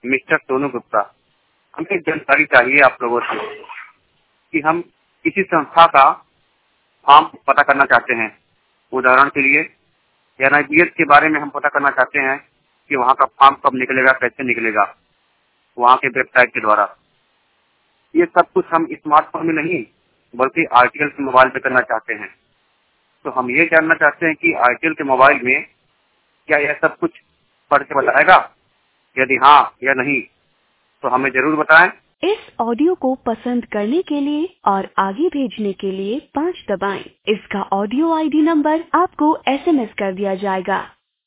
Mister Sonu Gupta. हमें जानकारी चाहिए आप लोगों से कि हम किसी संस्था का फॉर्म पता करना चाहते हैं। उदाहरण के लिए एनआईबीएस के बारे में हम पता करना चाहते हैं कि वहाँ का फॉर्म कब निकलेगा, कैसे निकलेगा, वहाँ के वेबसाइट के द्वारा। ये सब कुछ हम स्मार्टफोन में नहीं बल्कि आरटीएल के मोबाइल पे करना चाहते हैं। तो हम ये जानना चाहते हैं कि आरटीएल के मोबाइल में क्या यह सब कुछ पढ़ के बताएगा? यदि हाँ या नहीं तो हमें जरूर बताएं। इस ऑडियो को पसंद करने के लिए और आगे भेजने के लिए 5 दबाएं। इसका ऑडियो आईडी नंबर आपको एसएमएस कर दिया जाएगा।